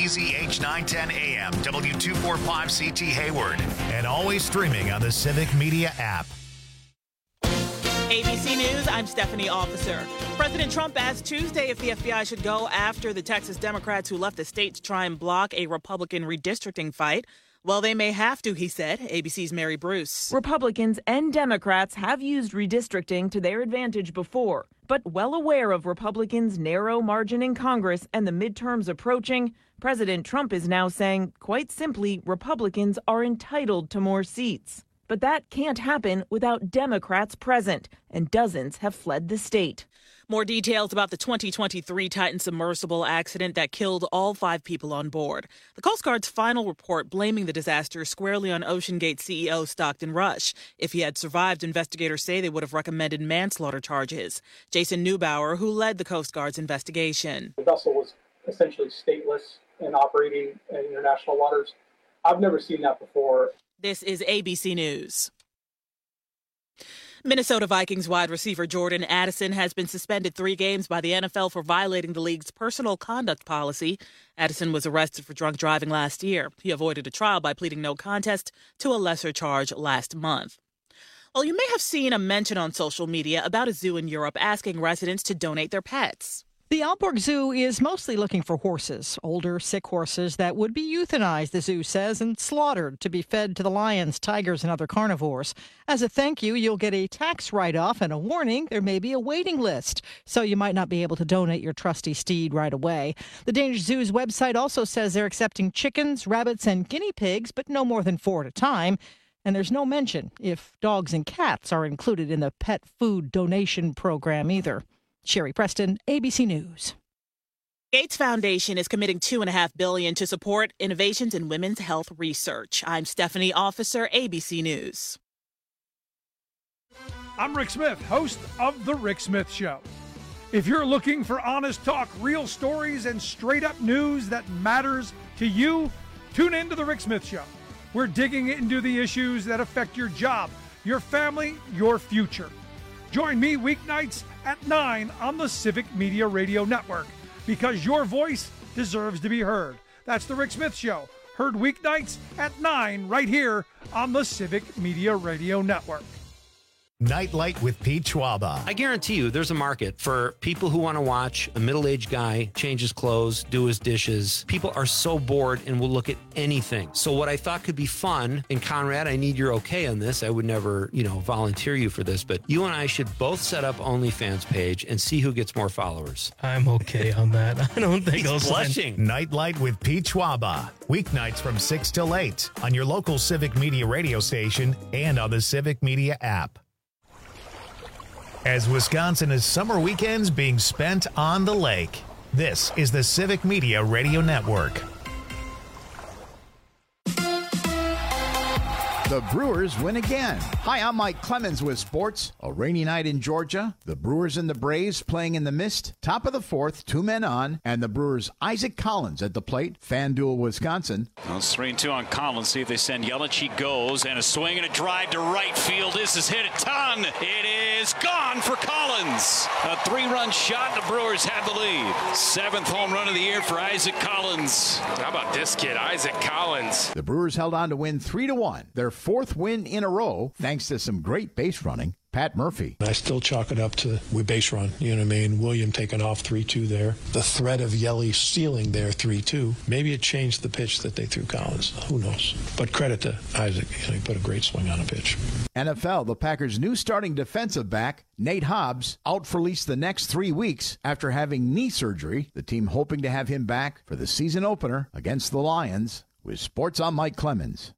KTZH 910 AM, W245CT Hayward, and always streaming on the Civic Media app. ABC News, I'm Stephanie Officer. President Trump asked Tuesday if the FBI should go after the Texas Democrats who left the state to try and block a Republican redistricting fight. Well, they may have to, he said. ABC's Mary Bruce. Republicans and Democrats have used redistricting to their advantage before, but well aware of Republicans' narrow margin in Congress and the midterms approaching, President Trump is now saying, quite simply, Republicans are entitled to more seats. But that can't happen without Democrats present, and dozens have fled the state. More details about the 2023 Titan submersible accident that killed all 5 people on board. The Coast Guard's final report blaming the disaster squarely on OceanGate CEO Stockton Rush. If he had survived, investigators say they would have recommended manslaughter charges. Jason Neubauer, who led the Coast Guard's investigation. The vessel was essentially stateless and operating in international waters. I've never seen that before. This is ABC News. Minnesota Vikings wide receiver Jordan Addison has been suspended 3 games by the NFL for violating the league's personal conduct policy. Addison was arrested for drunk driving last year. He avoided a trial by pleading no contest to a lesser charge last month. Well, you may have seen a mention on social media about a zoo in Europe asking residents to donate their pets. The Aalborg Zoo is mostly looking for horses, older, sick horses that would be euthanized, the zoo says, and slaughtered to be fed to the lions, tigers, and other carnivores. As a thank you, you'll get a tax write-off and a warning there may be a waiting list, so you might not be able to donate your trusty steed right away. The Danish Zoo's website also says they're accepting chickens, rabbits, and guinea pigs, but no more than 4 at a time. And there's no mention if dogs and cats are included in the pet food donation program either. Sherry Preston, ABC News. Gates Foundation is committing $2.5 billion to support innovations in women's health research. I'm Stephanie Officer, ABC News. I'm Rick Smith, host of The Rick Smith Show. If you're looking for honest talk, real stories, and straight-up news that matters to you, tune in to The Rick Smith Show. We're digging into the issues that affect your job, your family, your future. Join me weeknights at 9 on the Civic Media Radio Network, because your voice deserves to be heard. That's The Rick Smith Show, heard weeknights at 9 right here on the Civic Media Radio Network. Nightlight with Pete Schwaba. I guarantee you there's a market for people who want to watch a middle-aged guy change his clothes, do his dishes. People are so bored and will look at anything. So what I thought could be fun, and Conrad, I need your okay on this. I would never, volunteer you for this, but you and I should both set up OnlyFans page and see who gets more followers. I'm okay on that. I don't think I'll blushing. Nightlight with Pete Schwaba. Weeknights from 6 till 8 on your local Civic Media radio station and on the Civic Media app. As Wisconsin is summer weekends being spent on the lake, this is the Civic Media Radio Network. The Brewers win again. Hi, I'm Mike Clemens with sports. A rainy night in Georgia. The Brewers and the Braves playing in the mist. Top of the 4th, 2 men on. And the Brewers' Isaac Collins at the plate. FanDuel, Wisconsin. Well, it's 3-2 on Collins. See if they send Yelich. He goes. And a swing and a drive to right field. This is hit a ton. It is gone for Collins. A 3-run shot. The Brewers have the lead. 7th home run of the year for Isaac Collins. How about this kid, Isaac Collins? The Brewers held on to win 3-1. Their 4th win in a row, thanks to some great base running. Pat Murphy. I still chalk it up to we base run. You know what I mean? William taking off 3-2 there. The threat of Yelly stealing there 3-2. Maybe it changed the pitch that they threw Collins. Who knows? But credit to Isaac. He put a great swing on a pitch. NFL, the Packers' new starting defensive back, Nate Hobbs, out for at least the next 3 weeks after having knee surgery. The team hoping to have him back for the season opener against the Lions. With sports, I'm Mike Clemens.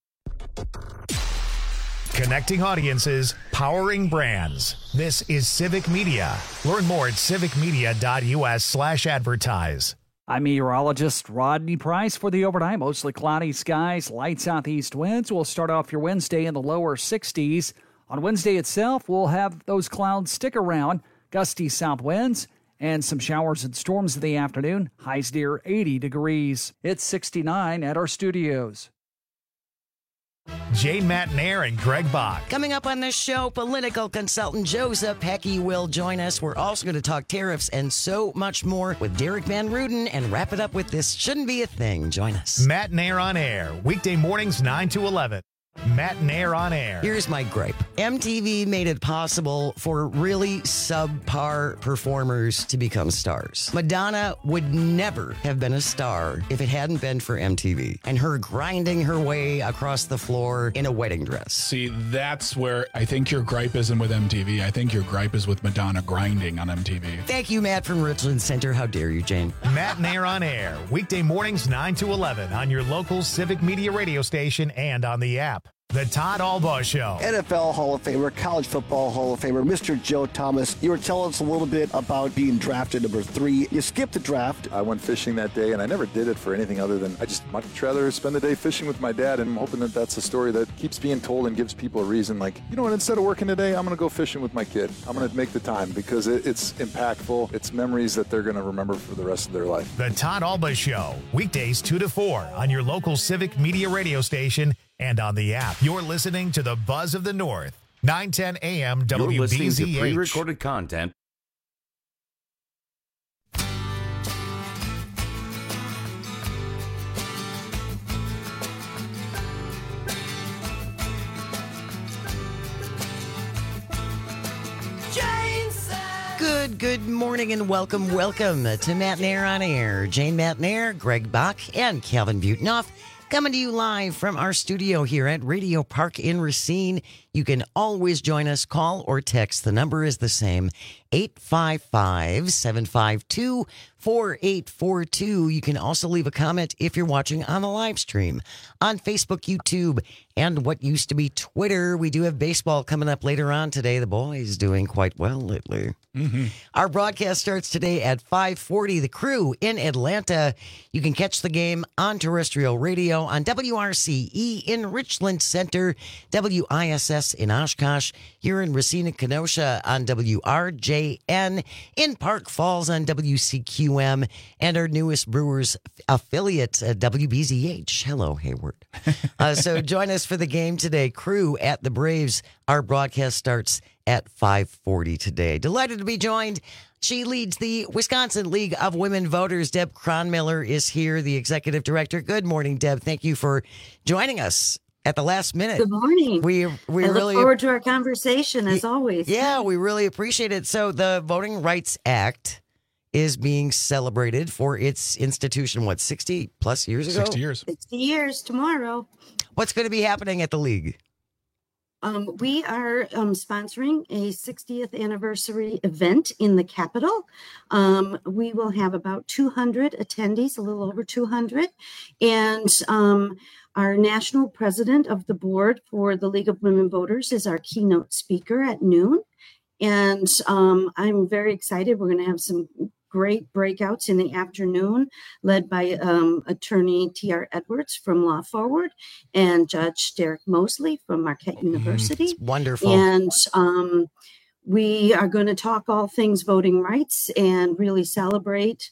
Connecting audiences, powering brands. This is Civic Media. Learn more at civicmedia.us/advertise. I'm meteorologist Rodney Price for the overnight. Mostly cloudy skies, light southeast winds. We'll start off your Wednesday in the lower 60s. On Wednesday itself, we'll have those clouds stick around, gusty south winds, and some showers and storms in the afternoon. Highs near 80 degrees. It's 69 at our studios. Jane Matnair and Greg Bach. Coming up on this show, political consultant Joseph Pecky will join us. We're also going to talk tariffs and so much more with Derek Van Ruden and wrap it up with This Shouldn't Be a Thing. Join us. Matnair on Air, weekday mornings 9 to 11. Matnair on Air. Here's my gripe. MTV made it possible for really subpar performers to become stars. Madonna would never have been a star if it hadn't been for MTV and her grinding her way across the floor in a wedding dress. See, that's where I think your gripe isn't with MTV. I think your gripe is with Madonna grinding on MTV. Thank you, Matt from Richland Center. How dare you, Jane? Matnair on Air, weekday mornings 9 to 11 on your local Civic Media radio station and on the app. The Todd Albaugh Show. NFL Hall of Famer, College Football Hall of Famer, Mr. Joe Thomas. You were telling us a little bit about being drafted number 3. You skipped the draft. I went fishing that day, and I never did it for anything other than I just much rather spend the day fishing with my dad, and I'm hoping that that's a story that keeps being told and gives people a reason. Like, you know what, instead of working today, I'm going to go fishing with my kid. I'm going to make the time because it's impactful. It's memories that they're going to remember for the rest of their life. The Todd Albaugh Show, weekdays 2 to 4 on your local Civic Media radio station and on the app. You're listening to the Buzz of the North, 910 AM WBZH. You're listening to pre-recorded content. Good morning and welcome to Matnair on Air. Jane Matnair, Greg Bach, and Calvin Butenoff coming to you live from our studio here at Radio Park in Racine. You can always join us, call or text. The number is the same, 855-752-4842. You can also leave a comment if you're watching on the live stream on Facebook, YouTube, and what used to be Twitter. We do have baseball coming up later on today. The boys doing quite well lately. Mm-hmm. Our broadcast starts today at 5:40. The Crew in Atlanta. You can catch the game on terrestrial radio on WRCE in Richland Center, WISS in Oshkosh, here in Racine and Kenosha on WRJN, in Park Falls on WCQM, and our newest Brewers affiliate, WBZH. Hello, Hayward. So join us for the game today. Crew at the Braves. Our broadcast starts at 5:40 today. Delighted to be joined. She leads the Wisconsin League of Women Voters. Deb Cronmiller is here, the executive director. Good morning, Deb. Thank you for joining us at the last minute. Good morning. We look forward to our conversation as always. Yeah, we really appreciate it. So the Voting Rights Act is being celebrated for its institution, 60 plus years ago? 60 years. 60 years tomorrow. What's going to be happening at the league? We are sponsoring a 60th anniversary event in the Capitol. We will have about 200 attendees, a little over 200. And our national president of the board for the League of Women Voters is our keynote speaker at noon. And I'm very excited. We're going to have some great breakouts in the afternoon, led by attorney T.R. Edwards from Law Forward and Judge Derek Mosley from Marquette University. It's wonderful. And we are going to talk all things voting rights and really celebrate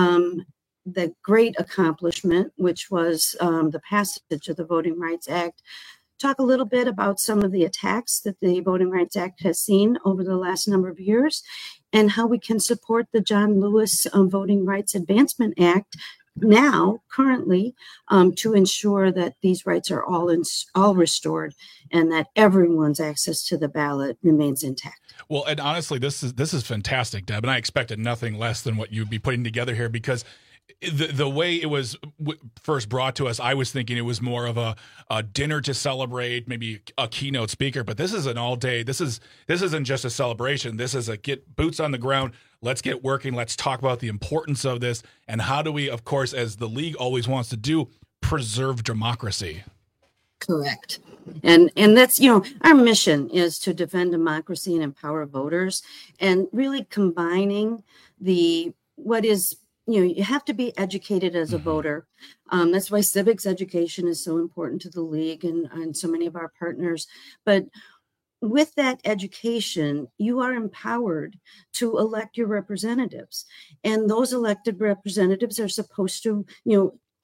the great accomplishment, which was the passage of the Voting Rights Act. Talk a little bit about some of the attacks that the Voting Rights Act has seen over the last number of years and how we can support the John Lewis Voting Rights Advancement Act now, currently, to ensure that these rights are all restored and that everyone's access to the ballot remains intact. Well, and honestly, this is fantastic, Deb, and I expected nothing less than what you'd be putting together here because the way it was first brought to us, I was thinking it was more of a dinner to celebrate, maybe a keynote speaker. But this is an all day. This isn't just a celebration. This is a get boots on the ground. Let's get working. Let's talk about the importance of this and how do we, of course, as the league always wants to do, preserve democracy. Correct. And that's, our mission is to defend democracy and empower voters and really combining what is. You have to be educated as a voter. That's why civics education is so important to the league and so many of our partners. But with that education, you are empowered to elect your representatives. And those elected representatives are supposed to,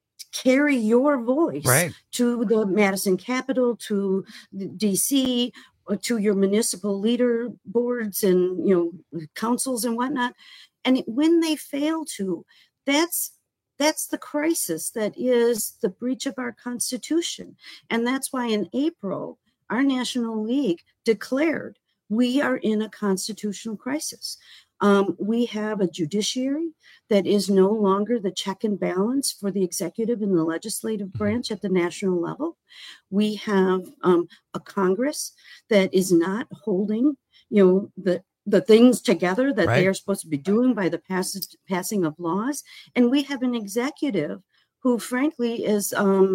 carry your voice Right. to the Madison Capitol, to the DC, or to your municipal leader boards and, councils and whatnot. And when they fail to, that's the crisis that is the breach of our Constitution. And that's why in April, our National League declared we are in a constitutional crisis. We have a judiciary that is no longer the check and balance for the executive and the legislative branch at the national level. We have a Congress that is not holding, the things together that they are supposed to be doing by the passing of laws. And we have an executive who, frankly, is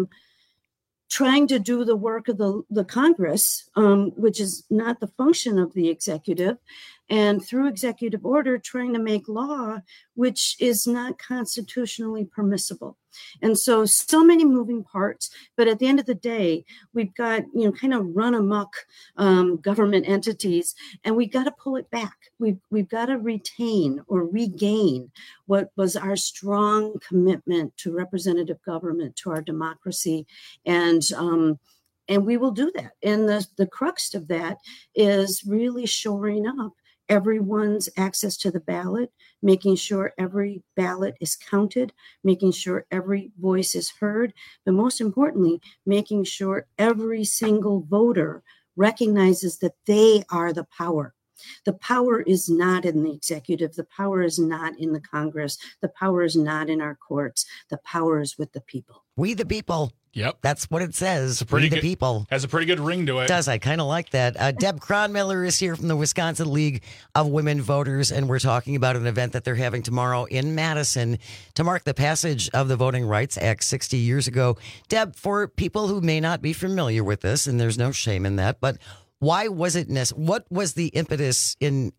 trying to do the work of the Congress, which is not the function of the executive, and through executive order trying to make law, which is not constitutionally permissible. And so many moving parts, but at the end of the day, we've got, kind of run amok government entities, and we've got to pull it back. We've got to retain or regain what was our strong commitment to representative government, to our democracy, and we will do that. And the crux of that is really shoring up everyone's access to the ballot, making sure every ballot is counted, making sure every voice is heard, but most importantly, making sure every single voter recognizes that they are the power. The power is not in the executive. The power is not in the Congress. The power is not in our courts. The power is with the people. We the people. Yep. That's what it says. We the people. Has a pretty good ring to it. It does. I kind of like that. Deb Cronmiller is here from the Wisconsin League of Women Voters, and we're talking about an event that they're having tomorrow in Madison to mark the passage of the Voting Rights Act 60 years ago. Deb, for people who may not be familiar with this, and there's no shame in that, but why was it what was the impetus in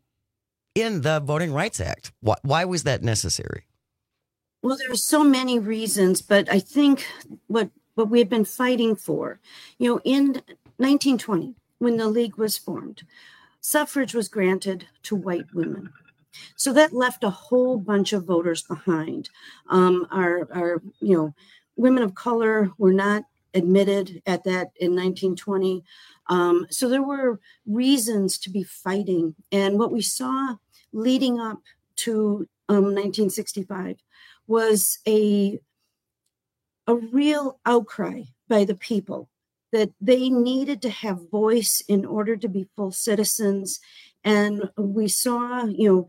the Voting Rights Act? Why was that necessary? Well, there are so many reasons, but I think what we have been fighting for, in 1920, when the League was formed, suffrage was granted to white women. So that left a whole bunch of voters behind. Our women of color were not admitted at that in 1920. So there were reasons to be fighting. And what we saw leading up to 1965 was a real outcry by the people that they needed to have voice in order to be full citizens. And we saw,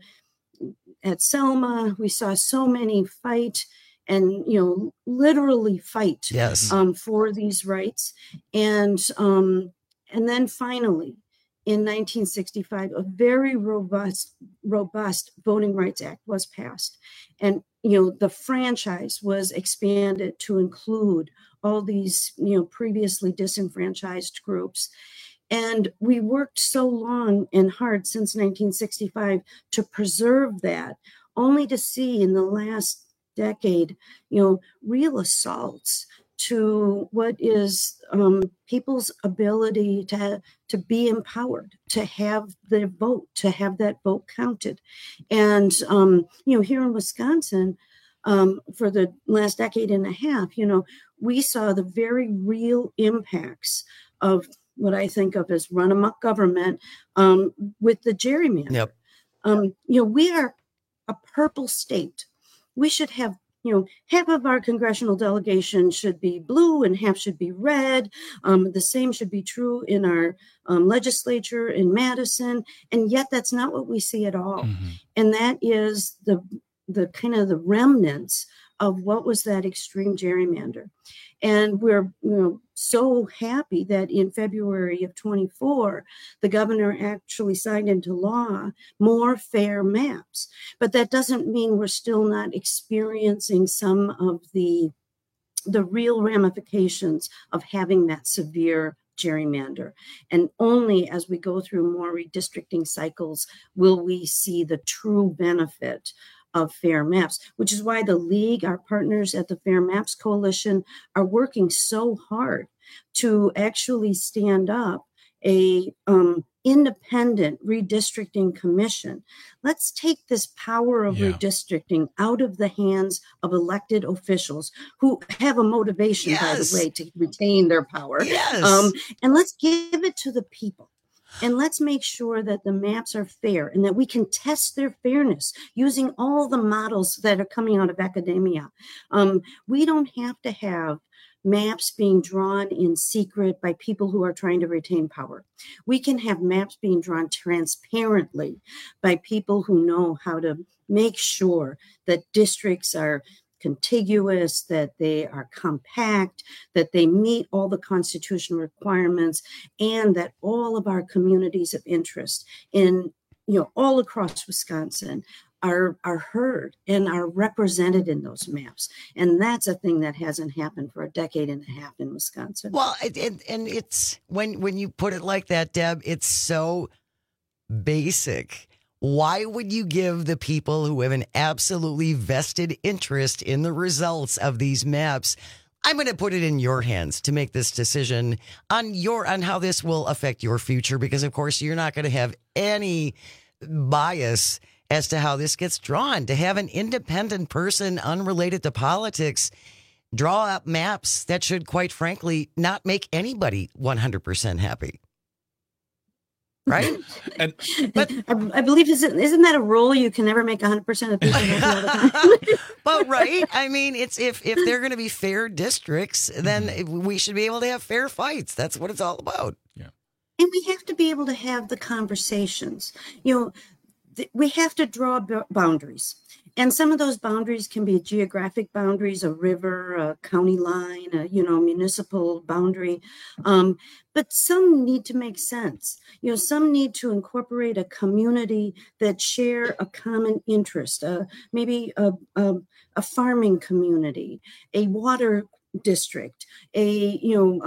at Selma, we saw so many fight and, literally fight for these rights. And then finally, in 1965, a very robust Voting Rights Act was passed. And, the franchise was expanded to include all these, previously disenfranchised groups. And we worked so long and hard since 1965 to preserve that, only to see in the last decade, real assaults to what is people's ability to be empowered, to have their vote, to have that vote counted. And, here in Wisconsin, for the last decade and a half, we saw the very real impacts of what I think of as run amok government with the gerrymander. Yep. We are a purple state. We should have half of our congressional delegation should be blue and half should be red. The same should be true in our legislature in Madison. And yet that's not what we see at all. Mm-hmm. And that is the kind of the remnants of what was that extreme gerrymander. And we're so happy that in February of 24, the governor actually signed into law more fair maps. But that doesn't mean we're still not experiencing some of the real ramifications of having that severe gerrymander. And only as we go through more redistricting cycles will we see the true benefit of fair maps, which is why the League, our partners at the Fair Maps Coalition, are working so hard to actually stand up a independent redistricting commission. Let's take this power of redistricting out of the hands of elected officials who have a motivation, by the way, to retain their power. And let's give it to the people. And let's make sure that the maps are fair and that we can test their fairness using all the models that are coming out of academia. We don't have to have maps being drawn in secret by people who are trying to retain power. We can have maps being drawn transparently by people who know how to make sure that districts are contiguous, that they are compact, that they meet all the constitutional requirements, and that all of our communities of interest in, all across Wisconsin are heard and are represented in those maps. And that's a thing that hasn't happened for a decade and a half in Wisconsin. Well, and it's when you put it like that, Deb, it's so basic. Why would you give the people who have an absolutely vested interest in the results of these maps? I'm going to put it in your hands to make this decision on how this will affect your future, because of course you're not going to have any bias as to how this gets drawn. To have an independent person unrelated to politics draw up maps that should, quite frankly, not make anybody 100% happy. Right? But I believe, isn't that a rule? You can never make 100% of people happy all the time. But right, I mean, it's if they're going to be fair districts, then we should be able to have fair fights. That's what it's all about. Yeah, and we have to be able to have the conversations. We have to draw boundaries. And some of those boundaries can be geographic boundaries, a river, a county line, a municipal boundary. But some need to make sense. Some need to incorporate a community that share a common interest, maybe a farming community, a water district, a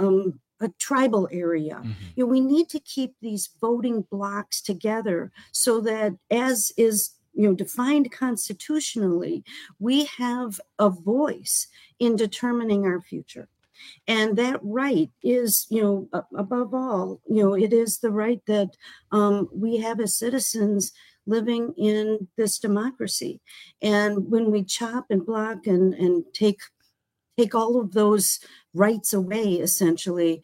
tribal area. We need to keep these voting blocks together so that, as is defined constitutionally, we have a voice in determining our future. And that right is, above all, it is the right that we have as citizens living in this democracy. And when we chop and block and take all of those rights away, essentially,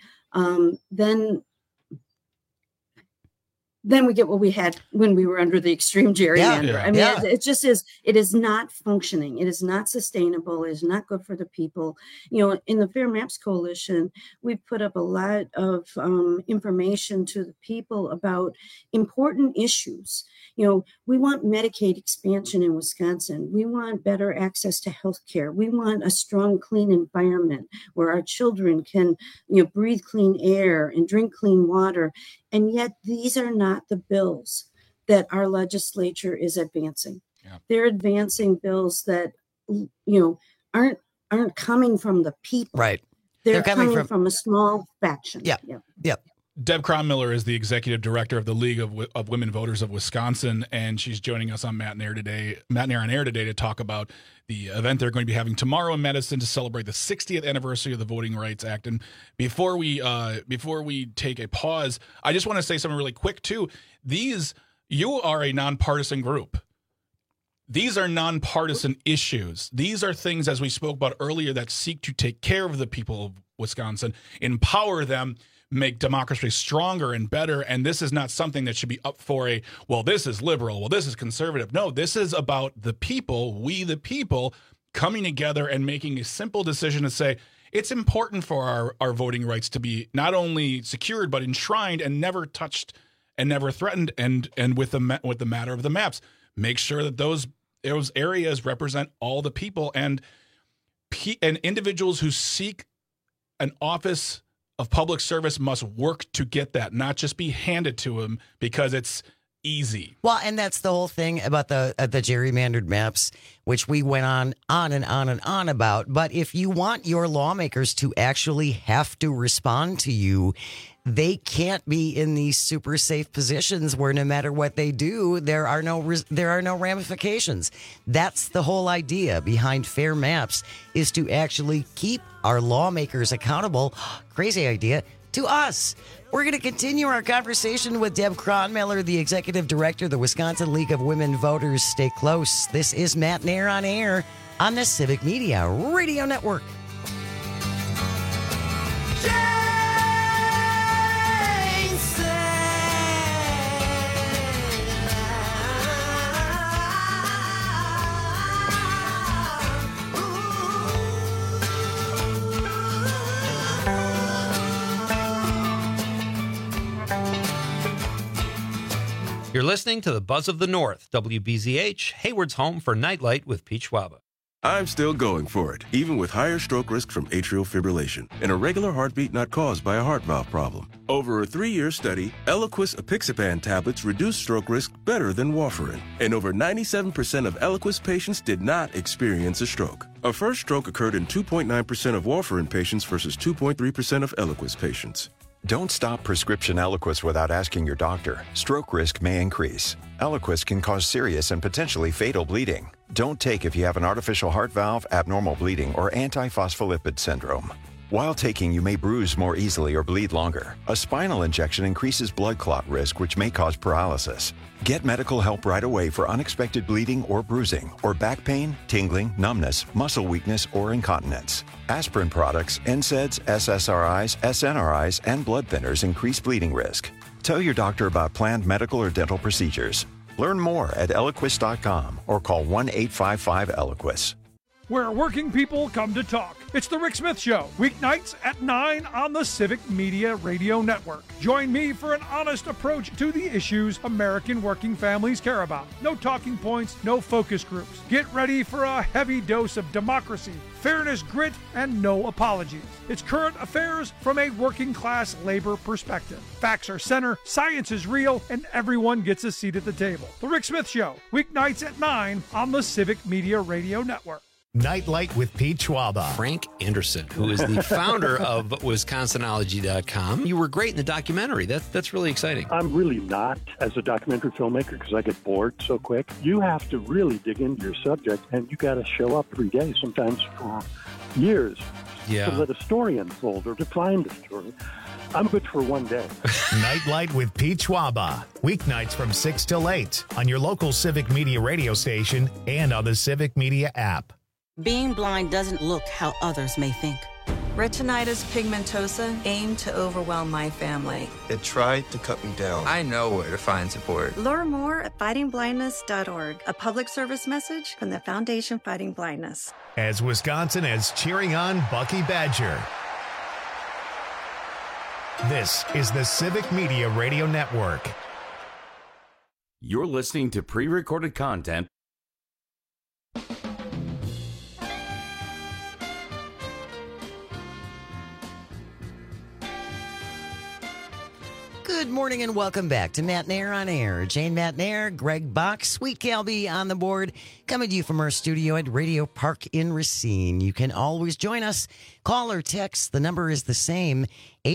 then we get what we had when we were under the extreme gerrymander. It just is. It is not functioning. It is not sustainable. It is not good for the people. In the Fair Maps Coalition, we've put up a lot of information to the people about important issues. We want Medicaid expansion in Wisconsin. We want better access to health care. We want a strong, clean environment where our children can, breathe clean air and drink clean water. And yet these are not the bills that our legislature is advancing. Yeah. They're advancing bills that, aren't coming from the people. Right. They're coming from a small faction. Yeah. Deb Cronmiller is the executive director of the League of Women Voters of Wisconsin, and she's joining us on Matt and Air on Air today to talk about the event they're going to be having tomorrow in Madison to celebrate the 60th anniversary of the Voting Rights Act. And before we take a pause, I just want to say something really quick too. You are a nonpartisan group. These are nonpartisan issues. These are things, as we spoke about earlier, that seek to take care of the people of Wisconsin, empower them, make democracy stronger and better. And this is not something that should be up for this is liberal, this is conservative. No, this is about the people, we the people, coming together and making a simple decision to say, it's important for our voting rights to be not only secured, but enshrined and never touched and never threatened. And with the matter of the maps, make sure that those areas represent all the people, and individuals who seek an office of public service must work to get that, not just be handed to them because it's easy. Well, and that's the whole thing about the gerrymandered maps, which we went on and on and on about. But if you want your lawmakers to actually have to respond to you, they can't be in these super safe positions where no matter what they do, there are no ramifications. That's the whole idea behind fair maps, is to actually keep our lawmakers accountable. Crazy idea. to us. We're going to continue our conversation with Deb Cronmiller, the executive director of the Wisconsin League of Women Voters. Stay close. This is Matt Nair on air on the Civic Media Radio Network. You're listening to the Buzz of the North, WBZH, Hayward's home for Nightlight with Pete Schwaba. I'm still going for it, even with higher stroke risk from atrial fibrillation and a regular heartbeat not caused by a heart valve problem. Over a 3-year study, Eliquis apixaban tablets reduced stroke risk better than warfarin, and over 97% of Eliquis patients did not experience a stroke. A first stroke occurred in 2.9% of warfarin patients versus 2.3% of Eliquis patients. Don't stop prescription Eliquis without asking your doctor. Stroke risk may increase. Eliquis can cause serious and potentially fatal bleeding. Don't take if you have an artificial heart valve, abnormal bleeding, or antiphospholipid syndrome. While taking, you may bruise more easily or bleed longer. A spinal injection increases blood clot risk, which may cause paralysis. Get medical help right away for unexpected bleeding or bruising, or back pain, tingling, numbness, muscle weakness, or incontinence. Aspirin products, NSAIDs, SSRIs, SNRIs, and blood thinners increase bleeding risk. Tell your doctor about planned medical or dental procedures. Learn more at Eliquis.com or call 1-855-ELIQUIS. Where working people come to talk. It's the Rick Smith Show, weeknights at 9 on the Civic Media Radio Network. Join me for an honest approach to the issues American working families care about. No talking points, no focus groups. Get ready for a heavy dose of democracy, fairness, grit, and no apologies. It's current affairs from a working class labor perspective. Facts are center, science is real, and everyone gets a seat at the table. The Rick Smith Show, weeknights at 9 on the Civic Media Radio Network. Nightlight with Pete Schwaba. Frank Anderson, who is the founder of Wisconsinology.com. You were great in the documentary. That's really exciting. I'm really not as a documentary filmmaker because I get bored so quick. You have to really dig into your subject, and you got to show up every day, sometimes for years, to let a story unfold or to find a story. I'm good for one day. Nightlight with Pete Schwaba. Weeknights from 6 till 8 on your local Civic Media radio station and on the Civic Media app. Being blind doesn't look how others may think. Retinitis pigmentosa aimed to overwhelm my family. It tried to cut me down. I know where to find support. Learn more at fightingblindness.org, a public service message from the Foundation Fighting Blindness. As Wisconsin is cheering on Bucky Badger. This is the Civic Media Radio Network. You're listening to pre-recorded content. Good morning and welcome back to Matt Nair on Air. Jane Matt Nair, Greg Bach, Sweet Calby on the board, coming to you from our studio at Radio Park in Racine. You can always join us. Call or text. The number is the same,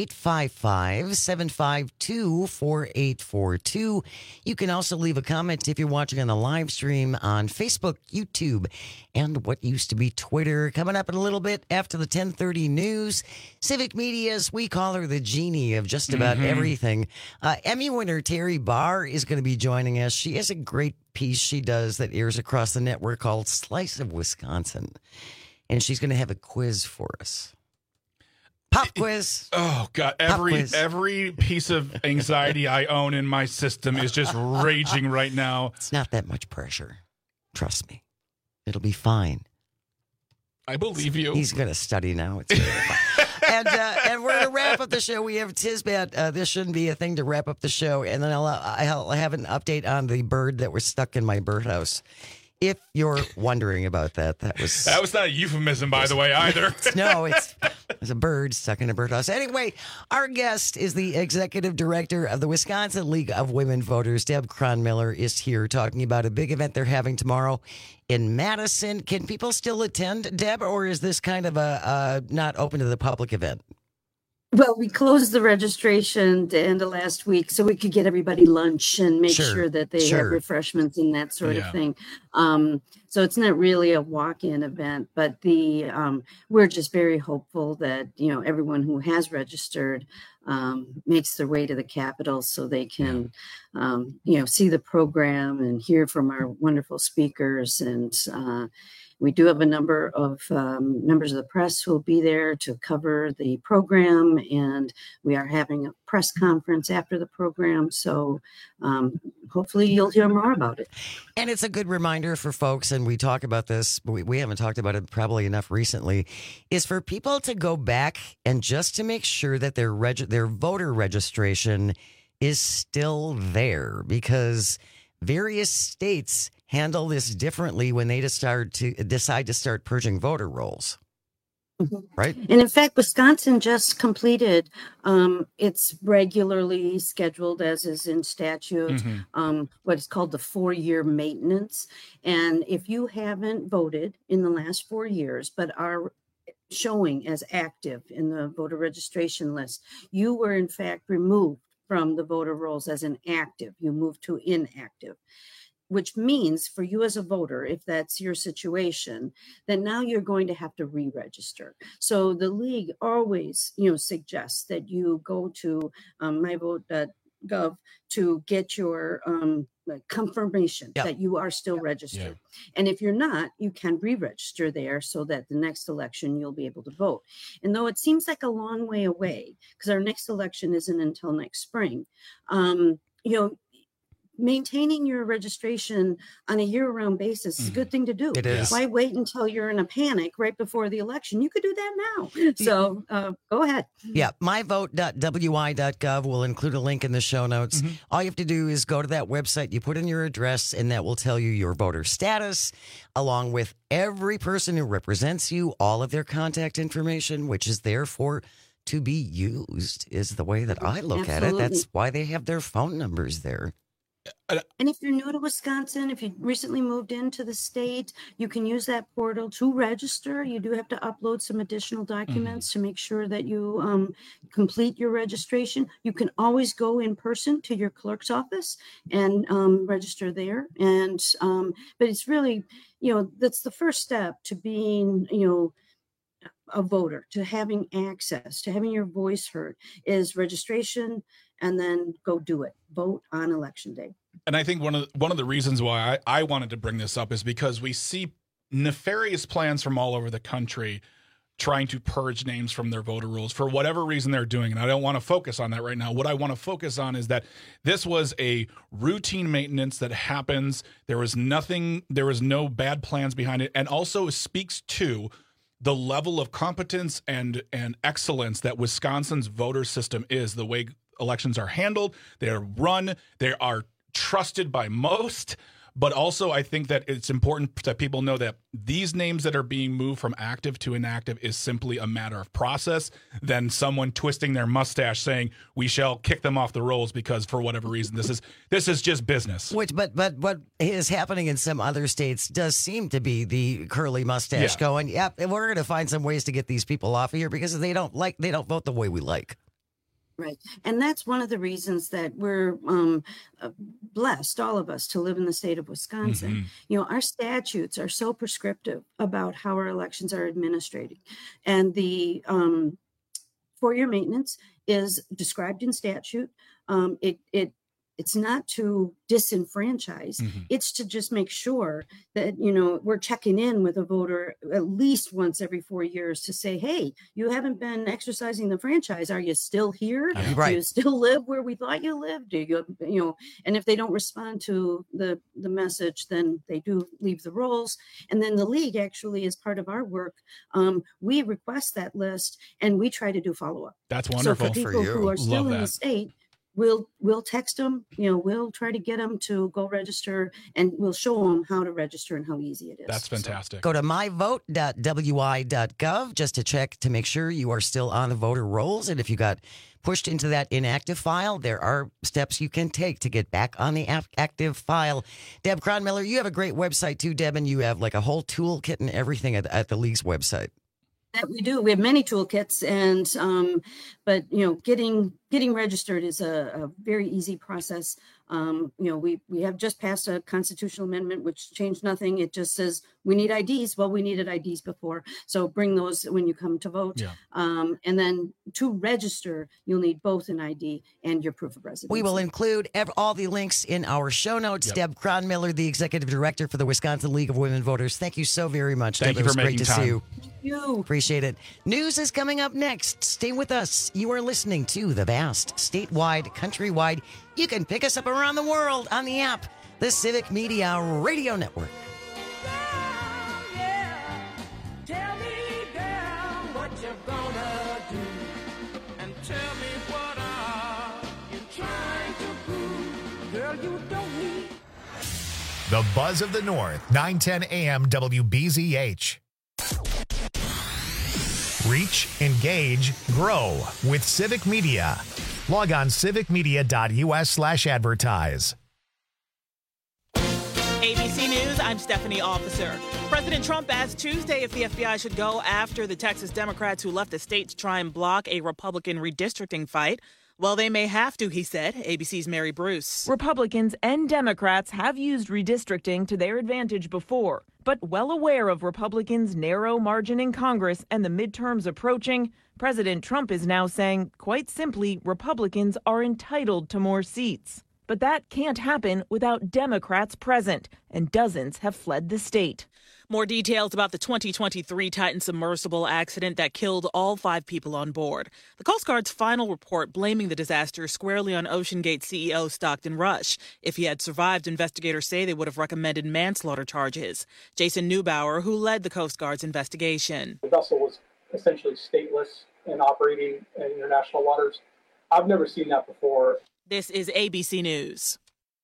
855-752-4842. You can also leave a comment if you're watching on the live stream on Facebook, YouTube, and what used to be Twitter. Coming up in a little bit after the 10:30 news, Civic Media's, we call her the genie of just about everything. Emmy winner Terry Barr is going to be joining us. She has a great piece she does that airs across the network called Slice of Wisconsin. And she's going to have a quiz for us. Pop quiz. Oh, God. Every piece of anxiety I own in my system is just raging right now. It's not that much pressure. Trust me. It'll be fine. I believe you. He's going to study now. It's going to be fine. And we're going to wrap up the show. We have Tisbat. This shouldn't be a thing to wrap up the show. And then I'll have an update on the bird that was stuck in my birdhouse. If you're wondering about that, that was not a euphemism, by the way, either. No, it's a bird stuck in a birdhouse. Anyway, our guest is the executive director of the Wisconsin League of Women Voters. Deb Cronmiller is here talking about a big event they're having tomorrow in Madison. Can people still attend, Deb, or is this kind of a not open to the public event? Well, we closed the registration the end of last week so we could get everybody lunch and make sure that they have refreshments and that sort of thing. So it's not really a walk-in event, but we're just very hopeful that, everyone who has registered makes their way to the Capitol so they can, see the program and hear from our wonderful speakers. And we do have a number of members of the press who will be there to cover the program, and we are having a press conference after the program. So hopefully you'll hear more about it. And it's a good reminder for folks, and we talk about this, but we haven't talked about it probably enough recently, is for people to go back and just to make sure that their voter registration is still there, because various states handle this differently when they decide to start purging voter rolls. Mm-hmm. Right. And in fact, Wisconsin just completed its regularly scheduled, as is in statute, what is called the 4-year maintenance. And if you haven't voted in the last 4 years, but are showing as active in the voter registration list, you were in fact removed from the voter rolls as an active. You moved to inactive, which means for you as a voter, if that's your situation, then now you're going to have to re-register. So the league always, suggests that you go to myvote.gov to get your confirmation that you are still registered. Yeah. And if you're not, you can re-register there so that the next election you'll be able to vote. And though it seems like a long way away, because our next election isn't until next spring, maintaining your registration on a year-round basis is a good thing to do. It is. Why wait until you're in a panic right before the election? You could do that now. So go ahead. Yeah, myvote.wi.gov will include a link in the show notes. Mm-hmm. All you have to do is go to that website, you put in your address, and that will tell you your voter status, along with every person who represents you, all of their contact information, which is there to be used, is the way that I look at it. That's why they have their phone numbers there. And if you're new to Wisconsin, if you recently moved into the state, you can use that portal to register. You do have to upload some additional documents to make sure that you complete your registration. You can always go in person to your clerk's office and register there. And but it's really, that's the first step to being, a voter, to having access, to having your voice heard, is registration, and then go do it. Vote on election day. And I think one of the reasons why I wanted to bring this up is because we see nefarious plans from all over the country trying to purge names from their voter rolls for whatever reason they're doing. And I don't want to focus on that right now. What I want to focus on is that this was a routine maintenance that happens. There was no bad plans behind it. And also speaks to the level of competence and excellence that Wisconsin's voter system is, the way elections are handled, they're run, they are trusted by most. But also, I think that it's important that people know that these names that are being moved from active to inactive is simply a matter of process than someone twisting their mustache saying we shall kick them off the rolls because for whatever reason this is just business. But what is happening in some other states does seem to be the curly mustache going, yep, we're going to find some ways to get these people off of here because they don't vote the way we like. Right. And that's one of the reasons that we're blessed, all of us, to live in the state of Wisconsin. Mm-hmm. Our statutes are so prescriptive about how our elections are administered. And the 4-year maintenance is described in statute. It's not to disenfranchise. Mm-hmm. It's to just make sure that, we're checking in with a voter at least once every 4 years to say, hey, you haven't been exercising the franchise. Are you still here? Right. Do you still live where we thought you lived? Do you, and if they don't respond to the message, then they do leave the rolls. And then the league actually, as part of our work, we request that list and we try to do follow-up. That's wonderful. So for people who are still in the state, We'll text them, we'll try to get them to go register, and we'll show them how to register and how easy it is. That's fantastic. Go to myvote.wi.gov just to check to make sure you are still on the voter rolls. And if you got pushed into that inactive file, there are steps you can take to get back on the active file. Deb Cronmiller, you have a great website too, Deb, and you have like a whole toolkit and everything at the league's website. That we do. We have many toolkits, and but getting registered is a very easy process. We have just passed a constitutional amendment which changed nothing. It just says we need IDs. Well, we needed IDs before, so bring those when you come to vote. Yeah. And then to register, you'll need both an ID and your proof of residency. We will include all the links in our show notes. Yep. Deb Cronmiller, the executive director for the Wisconsin League of Women Voters. Thank you so very much. Thank Deb. you It for was great making to time. see you. Thank you. Appreciate it. News is coming up next. Stay with us. You are listening to the vast, statewide, countrywide. You can pick us up around the world on the app, the Civic Media Radio Network. Tell me, girl, what you're gonna do, and tell me what are you trying to prove. Girl, you don't need. The Buzz of the North, 910 AM WBZH. Reach, engage, grow with Civic Media. Log on civicmedia.us/advertise. ABC News, I'm Stephanie Officer. President Trump asked Tuesday if the FBI should go after the Texas Democrats who left the state to try and block a Republican redistricting fight. Well, they may have to, he said. ABC's Mary Bruce. Republicans and Democrats have used redistricting to their advantage before, but well aware of Republicans' narrow margin in Congress and the midterms approaching, President Trump is now saying, quite simply, Republicans are entitled to more seats. But that can't happen without Democrats present, and dozens have fled the state. More details about the 2023 Titan submersible accident that killed all 5 people on board. The Coast Guard's final report blaming the disaster squarely on OceanGate CEO Stockton Rush. If he had survived, investigators say they would have recommended manslaughter charges. Jason Neubauer, who led the Coast Guard's investigation. The vessel was essentially stateless and operating in international waters. I've never seen that before. This is ABC News.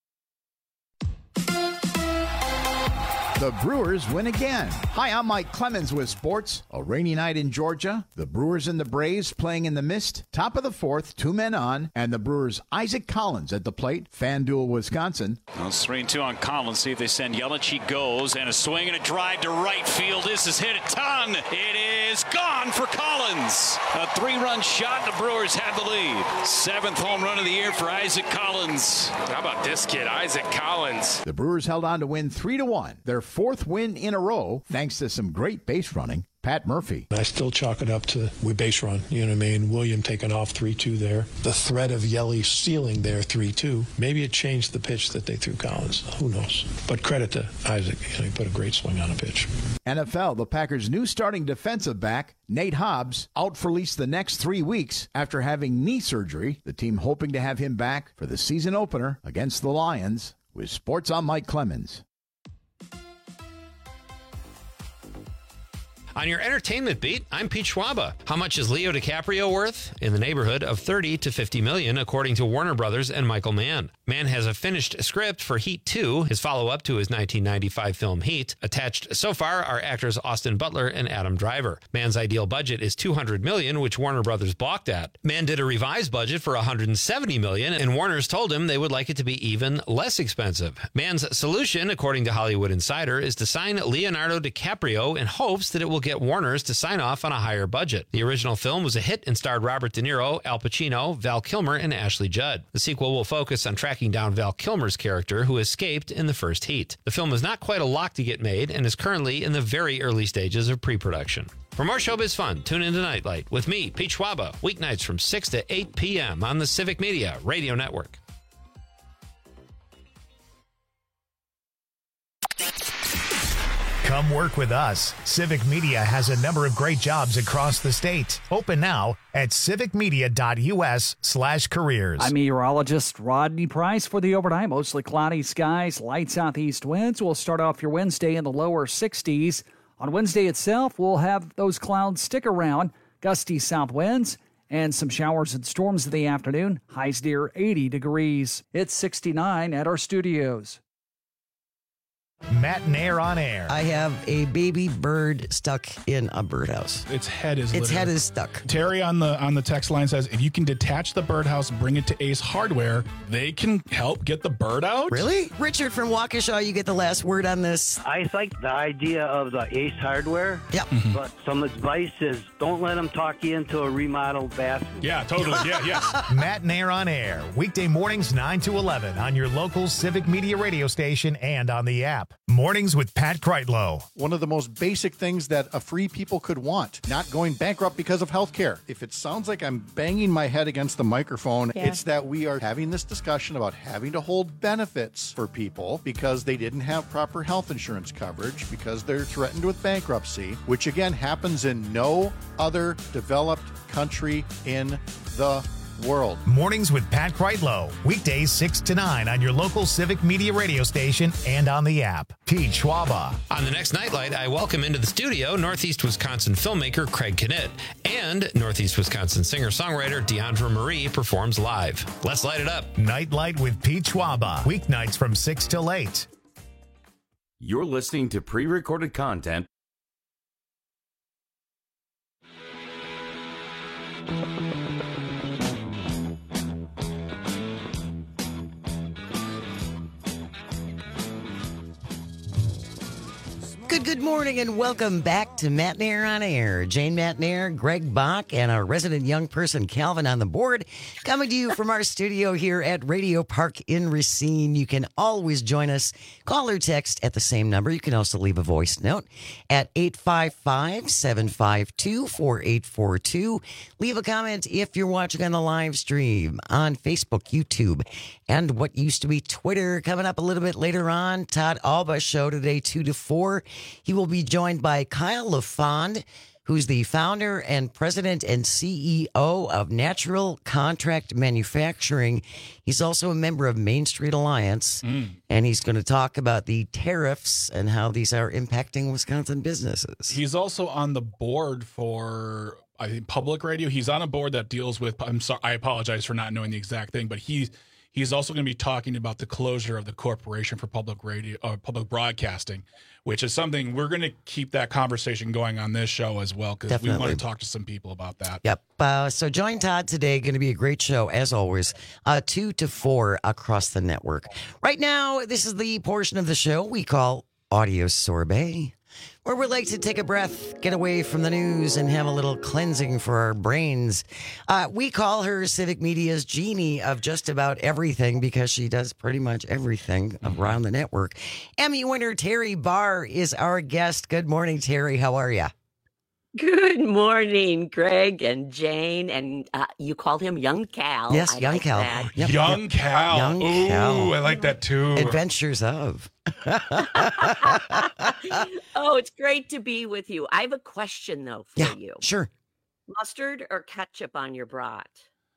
The Brewers win again. Hi, I'm Mike Clemens with sports. A rainy night in Georgia. The Brewers and the Braves playing in the mist. Top of the 4th, 2 men on. And the Brewers' Isaac Collins at the plate. FanDuel, Wisconsin. Well, it's 3-2 on Collins. See if they send Yelich. He goes, and a swing and a drive to right field. This is hit a ton. It is gone for Collins. A 3-run shot. The Brewers have the lead. 7th home run of the year for Isaac Collins. How about this kid, Isaac Collins? The Brewers held on to win 3-1. Their 4th win in a row, thanks to some great base running. Pat Murphy. I still chalk it up to we base run. You know what I mean? William taking off 3-2 there. The threat of Yelly stealing there 3-2. Maybe it changed the pitch that they threw Collins. Who knows? But credit to Isaac. He put a great swing on a pitch. NFL, the Packers' new starting defensive back, Nate Hobbs, out for at least the next 3 weeks after having knee surgery. The team hoping to have him back for the season opener against the Lions. With sports, I'm Mike Clemens. On your entertainment beat, I'm Pete Schwaba. How much is Leo DiCaprio worth? In the neighborhood of $30 to $50 million, according to Warner Brothers and Michael Mann. Mann has a finished script for Heat 2, his follow-up to his 1995 film Heat. Attached so far are actors Austin Butler and Adam Driver. Mann's ideal budget is $200 million, which Warner Brothers balked at. Mann did a revised budget for $170 million, and Warner's told him they would like it to be even less expensive. Mann's solution, according to Hollywood Insider, is to sign Leonardo DiCaprio in hopes that it will get Warner's to sign off on a higher budget. The original film was a hit and starred Robert De Niro, Al Pacino, Val Kilmer, and Ashley Judd. The sequel will focus on tracking down Val Kilmer's character, who escaped in the first Heat. The film is not quite a lock to get made and is currently in the very early stages of pre-production. For more showbiz fun, tune into Nightlight with me, Pete Schwaba, weeknights from 6 to 8 p.m. on the Civic Media Radio Network. Come work with us. Civic Media has a number of great jobs across the state. Open now at civicmedia.us/careers. I'm meteorologist Rodney Price for the overnight. Mostly cloudy skies, light southeast winds. We'll start off your Wednesday in the lower 60s. On Wednesday itself, we'll have those clouds stick around, gusty south winds, and some showers and storms in the afternoon. Highs near 80 degrees. It's 69 at our studios. Matt Nair on air. I have a baby bird stuck in a birdhouse. Its head is stuck. Terry on the text line says, if you can detach the birdhouse and bring it to Ace Hardware, they can help get the bird out. Really? Richard from Waukesha, you get the last word on this. I like the idea of the Ace Hardware. Yep. But some advice is don't let them talk you into a remodeled bathroom. Yeah, totally. Yeah. Matt Nair on air. Weekday mornings 9 to 11 on your local Civic Media radio station and on the app. Mornings with Pat Kreitlow. One of the most basic things that a free people could want, not going bankrupt because of health care. If it sounds like I'm banging my head against the microphone, it's that we are having this discussion about having to hold benefits for people because they didn't have proper health insurance coverage, because they're threatened with bankruptcy, which again happens in no other developed country in the world. Mornings with Pat Kreitlow. Weekdays 6 to 9 on your local Civic Media radio station and on the app. Pete Schwaba. On the next Nightlight, I welcome into the studio Northeast Wisconsin filmmaker Craig Knitt and Northeast Wisconsin singer-songwriter Deandra Marie performs live. Let's light it up. Nightlight with Pete Schwaba. Weeknights from 6 till 8. You're listening to pre-recorded content. Good morning and welcome back to Matt Nair on Air. Jane Matt Nair, Greg Bach, and our resident young person Calvin on the board, coming to you from our studio here at Radio Park in Racine. You can always join us. Call or text at the same number. You can also leave a voice note at 855-752-4842. Leave a comment if you're watching on the live stream on Facebook, YouTube, and what used to be Twitter. Coming up a little bit later on, Todd Alba show today 2 to 4. He will be joined by Kyle LaFond, who's the founder and president and CEO of Natural Contract Manufacturing. He's also a member of Main Street Alliance, and he's going to talk about the tariffs and how these are impacting Wisconsin businesses. He's also on the board for, I think, public radio. He's on a board that deals with, I'm sorry, I apologize for not knowing the exact thing, but he's also going to be talking about the closure of the Corporation for Public Radio, public broadcasting, which is something we're going to keep that conversation going on this show as well, because we want to talk to some people about that. Yep. So join Todd today. Going to be a great show, as always, 2 to 4 across the network. Right now, this is the portion of the show we call Audio Sorbet, where we like to take a breath, get away from the news, and have a little cleansing for our brains. We call her Civic Media's genie of just about everything because she does pretty much everything around the network. Emmy winner Terry Barr is our guest. Good morning, Terry. How are you? Good morning, Greg and Jane, and you called him Young Cal. Yes, Young Cal. Yep. Young Cal. Young Ooh, Cal. I like that too. Adventures of. Oh, it's great to be with you. I have a question, though, for you. Sure. Mustard or ketchup on your brat?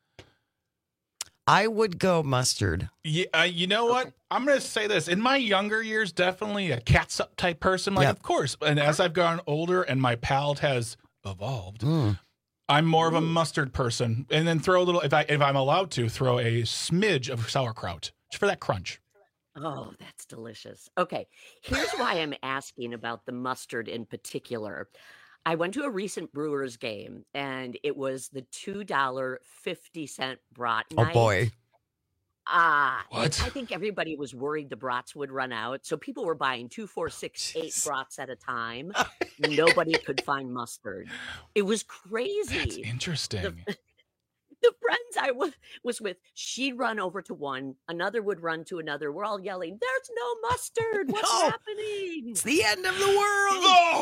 I would go mustard. Yeah, you know what? I'm going to say this. In my younger years, definitely a catsup type person. Like, of course. And as I've gotten older and my palate has evolved, I'm more of a mustard person. And then throw a little, if I'm allowed to, throw a smidge of sauerkraut just for that crunch. Oh, that's delicious. Okay, here's why I'm asking about the mustard in particular. I went to a recent Brewers game, and it was the $2.50 brat night. Oh, boy. What? I think everybody was worried the brats would run out, so people were buying 2, 4, 6, 8 brats at a time. Nobody could find mustard. It was crazy. That's interesting. The friends I was with, she'd run over to one, another would run to another. We're all yelling, "There's no mustard! What's happening? It's the end of the world!"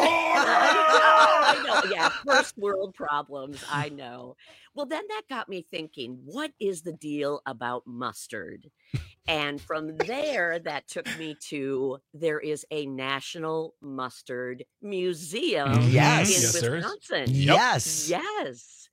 I know. Yeah, first world problems. I know. Well, then that got me thinking, what is the deal about mustard? And from there, that took me to, there is a National Mustard Museum in Wisconsin. Yes. Yes.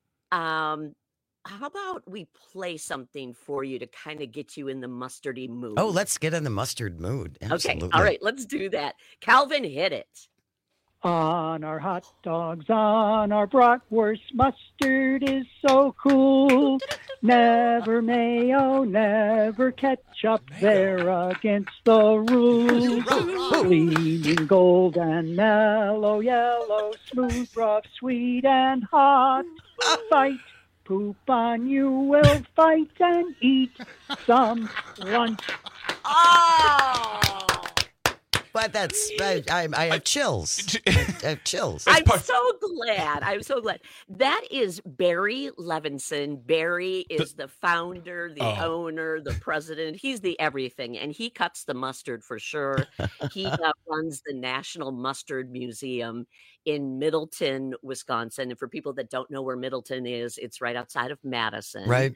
How about we play something for you to kind of get you in the mustardy mood? Oh, let's get in the mustard mood. Absolutely. Okay. All right. Let's do that. Calvin, hit it. On our hot dogs, on our bratwurst, mustard is so cool. Never mayo, never ketchup, they're against the rules. Gleaming gold and mellow yellow, smooth, rough, sweet, and hot. Fight, poop on you, will fight and eat some lunch. Oh! But that's, I have chills. I have chills. I'm so glad. I'm so glad. That is Barry Levinson. Barry is the founder, the owner, the president. He's the everything, and he cuts the mustard for sure. He runs the National Mustard Museum in Middleton, Wisconsin. And for people that don't know where Middleton is, it's right outside of Madison. Right.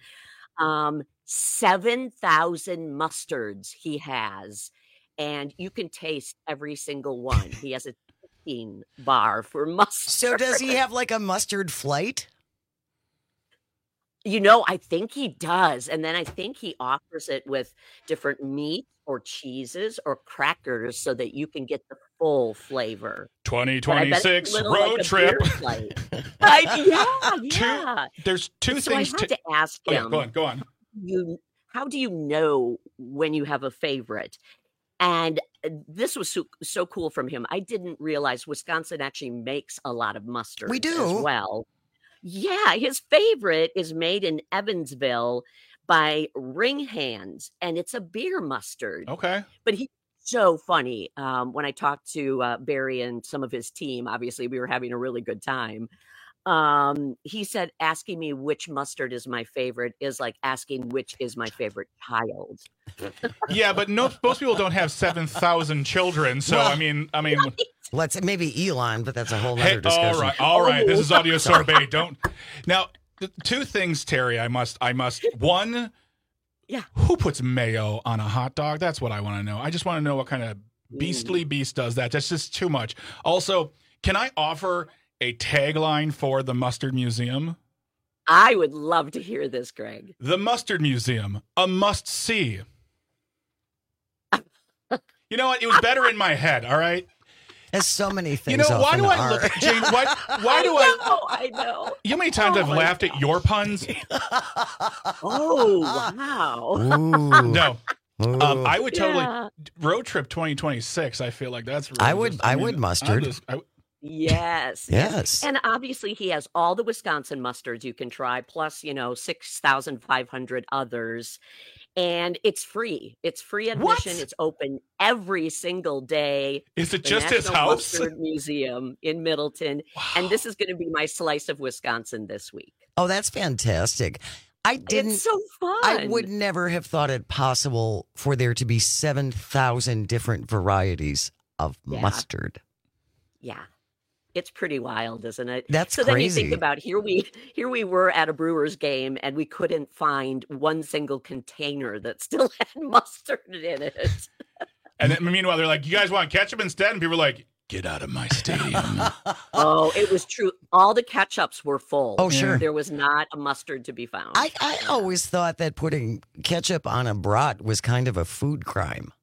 7,000 mustards he has. And you can taste every single one. He has a tasting bar for mustard. So does he have like a mustard flight? You know, I think he does. And then I think he offers it with different meat or cheeses or crackers so that you can get the full flavor. 2026 road trip. Yeah. There's two so things I had to ask him. Go on. How do you know when you have a favorite? And this was so cool from him. I didn't realize Wisconsin actually makes a lot of mustard. We do. As well. Yeah, his favorite is made in Evansville by Ring Hands, and it's a beer mustard. Okay. But he's so funny. When I talked to Barry and some of his team, obviously we were having a really good time. He said asking me which mustard is my favorite is like asking which is my favorite child. Yeah, but most people don't have 7,000 children, so Well, I mean, let's maybe Elon, but that's a whole other discussion. All right. This is audio sorbet. Don't now. Two things, Terry. I must. One. Yeah. Who puts mayo on a hot dog? That's what I want to know. I just want to know what kind of beastly beast does that. That's just too much. Also, can I offer a tagline for the Mustard Museum? I would love to hear this, Greg. The Mustard Museum, a must-see. You know what? It was better in my head, all right? There's so many things. You know, why do I are. look, Jane, why do I know. You know how many times I've laughed at your puns? Oh, wow. No. Ooh. I would totally road trip 2026. I feel like that's really I would mustard. Yes. Yes. And obviously he has all the Wisconsin mustards you can try, plus, 6,500 others. And it's free. It's free admission. It's open every single day. Is it The just his National house? Mustard Museum in Middleton. Wow. And this is going to be my slice of Wisconsin this week. Oh, that's fantastic. It's so fun. I would never have thought it possible for there to be 7,000 different varieties of mustard. Yeah. It's pretty wild, isn't it? That's so crazy. Then you think about here we were at a Brewers game and we couldn't find one single container that still had mustard in it. And then, meanwhile, they're like, "You guys want ketchup instead?" And people were like, "Get out of my stadium." Oh, it was true. All the ketchups were full. Oh, sure. There was not a mustard to be found. I always thought that putting ketchup on a brat was kind of a food crime.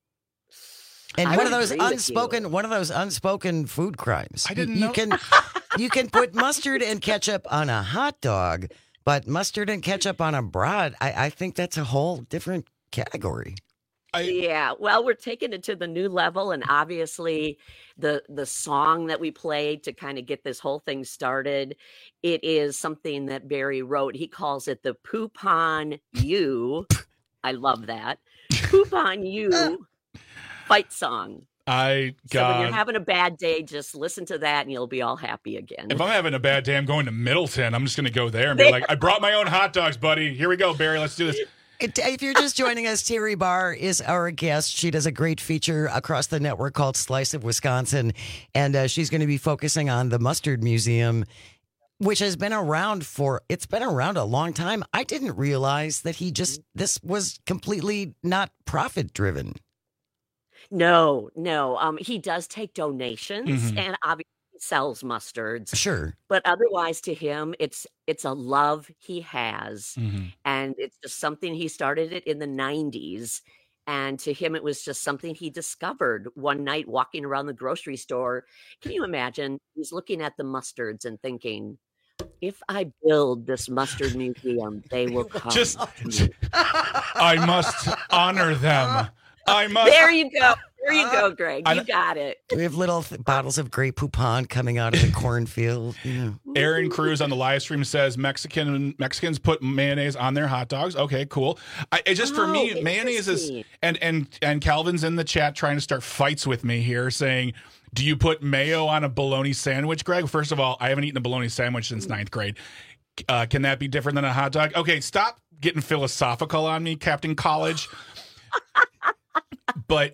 And one of those unspoken food crimes. I didn't know. You can put mustard and ketchup on a hot dog, but mustard and ketchup on a brat, I think that's a whole different category. Yeah, well, we're taking it to the new level, and obviously the song that we played to kind of get this whole thing started, it is something that Barry wrote. He calls it the Poop on You. I love that. Poop on You fight song. So when you're having a bad day, just listen to that and you'll be all happy again. If I'm having a bad day, I'm going to Middleton. I'm just going to go there and be like, "I brought my own hot dogs, buddy. Here we go, Barry. Let's do this." If you're just joining us, Terry Barr is our guest. She does a great feature across the network called Slice of Wisconsin, and she's going to be focusing on the Mustard Museum, which has been around a long time. I didn't realize that this was completely not profit driven. No. He does take donations and obviously sells mustards. Sure. But otherwise to him, it's a love he has. And it's just something he started it in the 90s. And to him, it was just something he discovered one night walking around the grocery store. Can you imagine? He's looking at the mustards and thinking, if I build this mustard museum, they will come. I must honor them. I must. There you go. There you go, Greg. You got it. We have little bottles of Grey Poupon coming out of the cornfield. Aaron Cruz on the live stream says Mexicans put mayonnaise on their hot dogs. Okay, cool. It just for me, mayonnaise is and Calvin's in the chat trying to start fights with me here, saying, "Do you put mayo on a bologna sandwich, Greg?" First of all, I haven't eaten a bologna sandwich since 9th grade. Can that be different than a hot dog? Okay, stop getting philosophical on me, Captain College. But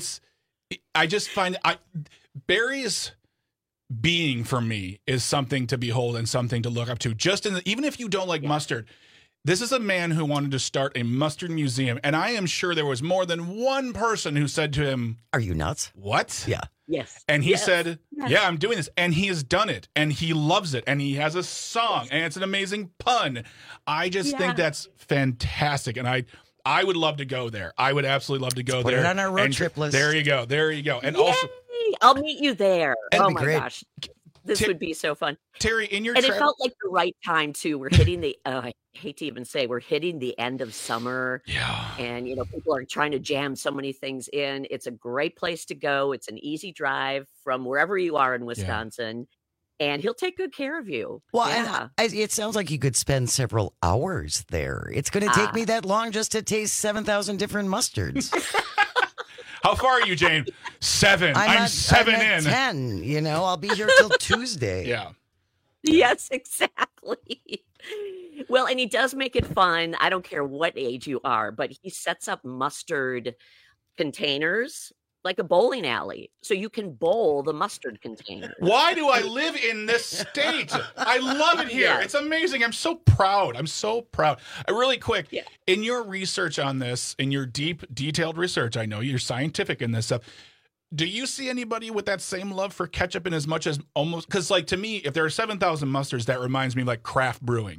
I just find Barry's being for me is something to behold and something to look up to. Even if you don't like mustard, this is a man who wanted to start a mustard museum, and I am sure there was more than one person who said to him, "Are you nuts?" What? Yeah. Yes. And he said, "Yeah, I'm doing this," and he has done it, and he loves it, and he has a song, and it's an amazing pun. I just think that's fantastic, and I would love to go there. I would absolutely love to go there. Put it on our road trip list. There you go. There you go. And Yay! also, I'll meet you there. That'd Oh be my great. gosh. This would be so fun. Terry, in your And it felt like the right time too. We're hitting the I hate to even say we're hitting the end of summer. Yeah. And people are trying to jam so many things in. It's a great place to go. It's an easy drive from wherever you are in Wisconsin. And he'll take good care of you. Well, yeah. and it sounds like you could spend several hours there. It's going to take me that long just to taste 7,000 different mustards. How far are you, Jane? 7. I'm 7 at in. 10. I'll be here till Tuesday. Yeah. Yes, exactly. Well, and he does make it fun. I don't care what age you are, but he sets up mustard containers like a bowling alley, so you can bowl the mustard container. Why do I live in this state? I love it here. It's amazing. I'm so proud. Really quick, in your research on this, in your deep, detailed research, I know you're scientific in this stuff. Do you see anybody with that same love for ketchup in as much as almost? Because, to me, if there are 7,000 mustards, that reminds me of craft brewing.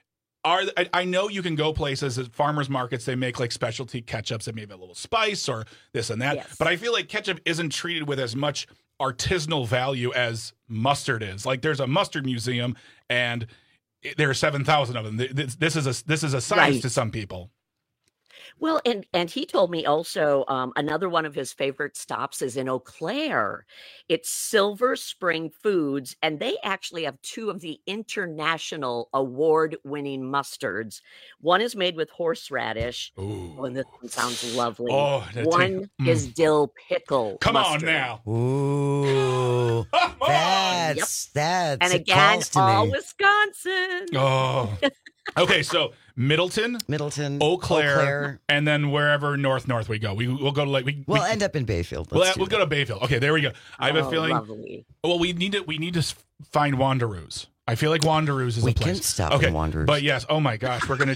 I know you can go places at farmers markets, they make specialty ketchups that maybe have a little spice or this and that. Yes. But I feel like ketchup isn't treated with as much artisanal value as mustard is. There's a mustard museum and there are 7,000 of them. This is a science to some people. Well, and he told me also another one of his favorite stops is in Eau Claire. It's Silver Spring Foods, and they actually have 2 of the international award-winning mustards. One is made with horseradish. Ooh. And this one sounds lovely. Oh, one is dill pickle. Come mustard. on now. Ooh. That's And it again, calls to all me. Wisconsin. Oh. Okay, so Middleton, Eau Claire, and then wherever north we go. We'll go to We'll end up in Bayfield. We'll go to Bayfield. Okay, there we go. I have a feeling. Lovely. Well, we need to find Wanderoos. I feel like Wanderoos is a place. We can stop in Wanderoos. But yes, oh my gosh, we're gonna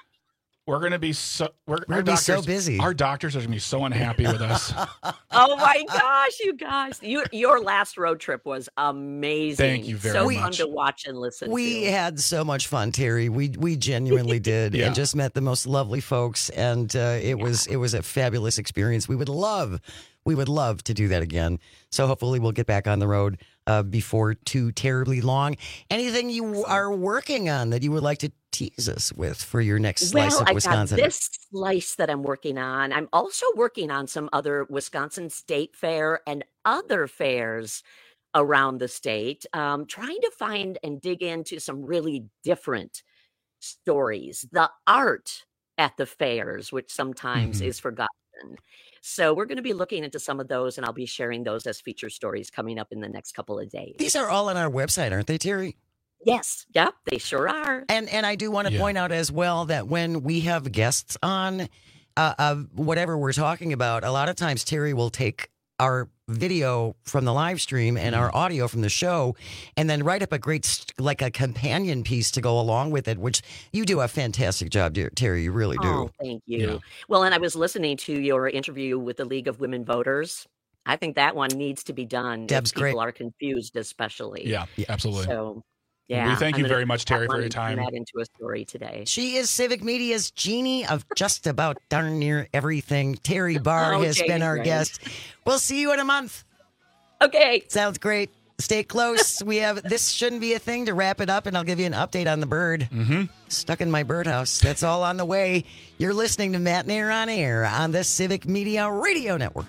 be so busy. Our doctors are gonna be so unhappy with us. Oh my gosh, you guys! Your last road trip was amazing. Thank you very much. So fun to watch and listen. We to. had so much fun, Terry. We genuinely did, Yeah. and just met the most lovely folks, and it was a fabulous experience. We would love to do that again. So hopefully we'll get back on the road before too terribly long. Anything you are working on that you would like to tease us with for your next slice of Wisconsin? I got this slice that I'm working on. I'm also working on some other Wisconsin State Fair and other fairs around the state, trying to find and dig into some really different stories. The art at the fairs, which sometimes is forgotten. So we're going to be looking into some of those, and I'll be sharing those as feature stories coming up in the next couple of days. These are all on our website, aren't they, Terry? Yes. Yep. They sure are. And I do want to point out as well that when we have guests on, whatever we're talking about, a lot of times Terry will take our video from the live stream and our audio from the show and then write up a great, a companion piece to go along with it, which you do a fantastic job, Terry. You really do. Oh, thank you. Yeah. Well, and I was listening to your interview with the League of Women Voters. I think that one needs to be done. Deb's if people great. are confused, especially. Yeah, absolutely. So, Yeah, We thank I'm you gonna very much, Terry, for your turn time. that into a story today. She is Civic Media's genie of just about darn near everything. Terry Barr has Jane, been our right. guest. We'll see you in a month. Okay. Sounds great. Stay close. We have This Shouldn't Be a Thing to wrap it up, and I'll give you an update on the bird. Stuck in my birdhouse. That's all on the way. You're listening to Matt Nair on Air on the Civic Media Radio Network.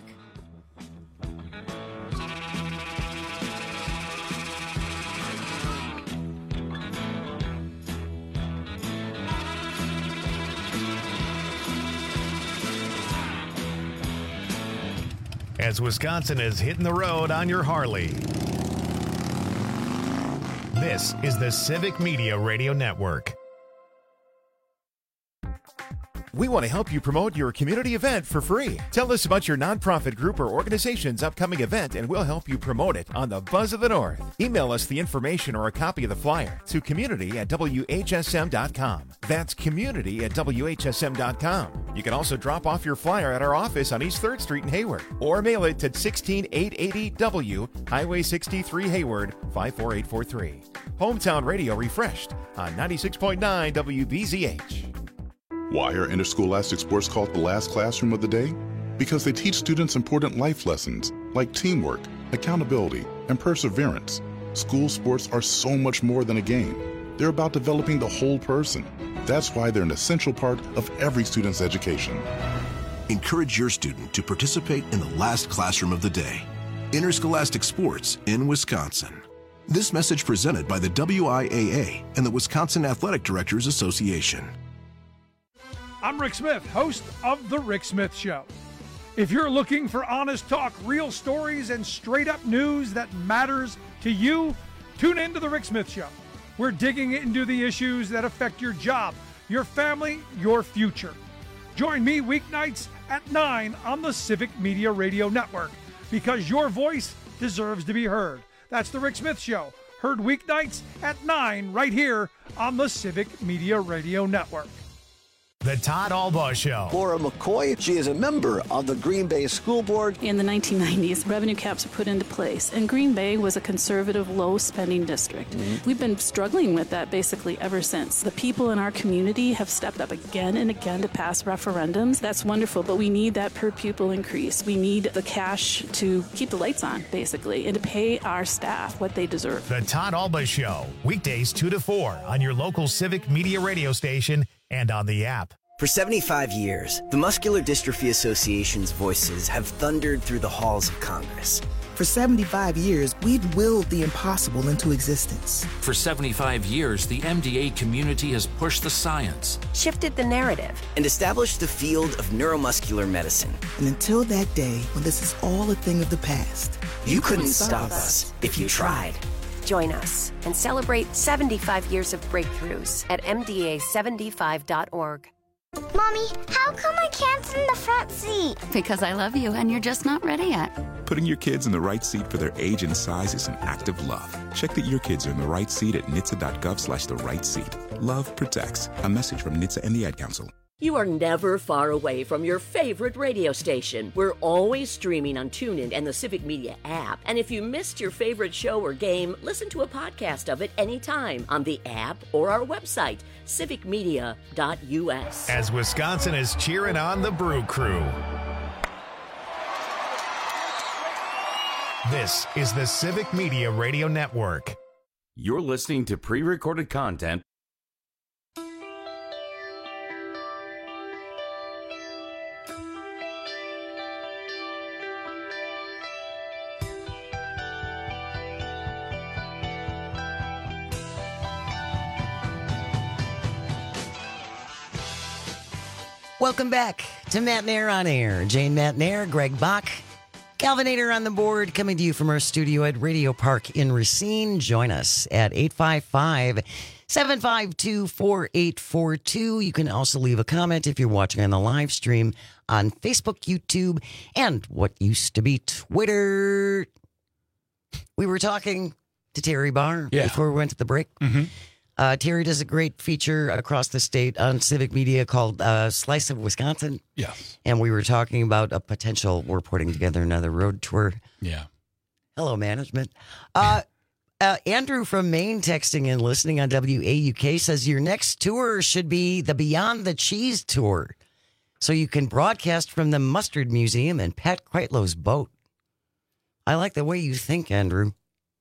As Wisconsin is hitting the road on your Harley. This is the Civic Media Radio Network. We want to help you promote your community event for free. Tell us about your nonprofit group or organization's upcoming event, and we'll help you promote it on the Buzz of the North. Email us the information or a copy of the flyer to community@whsm.com. That's community@whsm.com. You can also drop off your flyer at our office on East 3rd Street in Hayward, or mail it to 16880 W, Highway 63 Hayward, 54843. Hometown Radio refreshed on 96.9 WBZH. Why are interscholastic sports called the last classroom of the day? Because they teach students important life lessons like teamwork, accountability, and perseverance. School sports are so much more than a game. They're about developing the whole person. That's why they're an essential part of every student's education. Encourage your student to participate in the last classroom of the day. Interscholastic sports in Wisconsin. This message presented by the WIAA and the Wisconsin Athletic Directors Association. I'm Rick Smith, host of The Rick Smith Show. If you're looking for honest talk, real stories, and straight-up news that matters to you, tune in to The Rick Smith Show. We're digging into the issues that affect your job, your family, your future. Join me weeknights at 9 on the Civic Media Radio Network, because your voice deserves to be heard. That's The Rick Smith Show, heard weeknights at 9 right here on the Civic Media Radio Network. The Todd Albaugh Show. Laura McCoy, she is a member of the Green Bay School Board. In the 1990s, revenue caps were put into place, and Green Bay was a conservative, low-spending district. We've been struggling with that basically ever since. The people in our community have stepped up again and again to pass referendums. That's wonderful, but we need that per-pupil increase. We need the cash to keep the lights on, basically, and to pay our staff what they deserve. The Todd Albaugh Show, weekdays 2 to 4 on your local Civic Media radio station and on the app. For 75 years, the Muscular Dystrophy Association's voices have thundered through the halls of Congress. For 75 years, we've willed the impossible into existence. For 75 years, the MDA community has pushed the science, shifted the narrative, and established the field of neuromuscular medicine. And until that day, when this is all a thing of the past, you couldn't stop us if you tried. Join us and celebrate 75 years of breakthroughs at MDA75.org. Mommy, how come I can't sit in the front seat? Because I love you and you're just not ready yet. Putting your kids in the right seat for their age and size is an act of love. Check that your kids are in the right seat at nhtsa.gov/the-right-seat. Love protects. A message from NHTSA and the Ad Council. You are never far away from your favorite radio station. We're always streaming on TuneIn and the Civic Media app. And if you missed your favorite show or game, listen to a podcast of it anytime on the app or our website, civicmedia.us. As Wisconsin is cheering on the Brew Crew. This is the Civic Media Radio Network. You're listening to pre-recorded content. Welcome back to Matt Nair on Air. Jane Matt Nair, Greg Bach, Calvinator on the board, coming to you from our studio at Radio Park in Racine. Join us at 855-752-4842. You can also leave a comment if you're watching on the live stream on Facebook, YouTube, and what used to be Twitter. We were talking to Terry Barr before we went to the break. Terry does a great feature across the state on Civic Media called Slice of Wisconsin. Yes. And we were talking about a potential, we're putting together another road tour. Yeah. Hello, management. Andrew from Maine texting and listening on WAUK says your next tour should be the Beyond the Cheese tour, so you can broadcast from the Mustard Museum and Pat Quitelow's boat. I like the way you think, Andrew.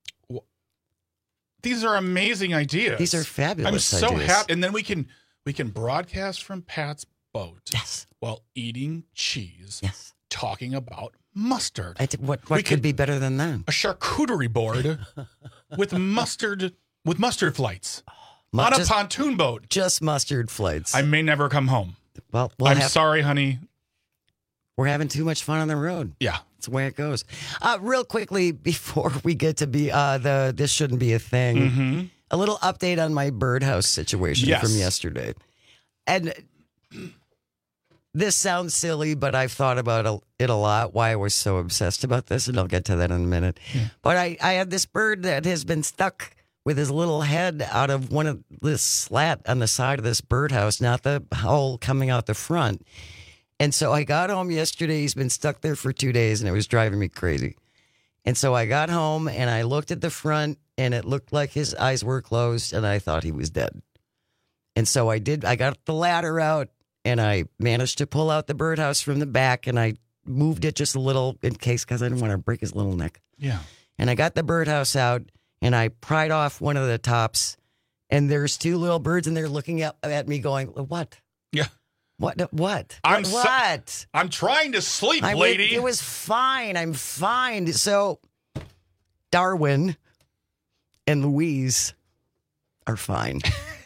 These are amazing ideas. These are fabulous. I'm so ideas. happy, and then we can broadcast from Pat's boat. Yes. While eating cheese. Yes. Talking about mustard. What could be better than that? A charcuterie board with mustard flights on a pontoon boat. Just mustard flights. I may never come home. Well, I'm sorry, honey. We're having too much fun on the road. Yeah. That's the way it goes. Real quickly, before we get to this shouldn't be a thing, Mm-hmm. a little update on my birdhouse situation from yesterday. And this sounds silly, but I've thought about it a lot, why I was so obsessed about this, and I'll get to that in a minute. Yeah. But I had this bird that has been stuck with his little head out of one of this slat on the side of this birdhouse, not the hole coming out the front. And so I got home yesterday. He's been stuck there for 2 days, and it was driving me crazy. And so I got home, and I looked at the front, and it looked like his eyes were closed, and I thought he was dead. And so I got the ladder out, and I managed to pull out the birdhouse from the back, and I moved it just a little in case, because I didn't want to break his little neck. Yeah. And I got the birdhouse out, and I pried off one of the tops, and there's two little birds, and they're looking at me going, what? Yeah. What? I'm trying to sleep, lady. It was fine. I'm fine. So Darwin and Louise are fine.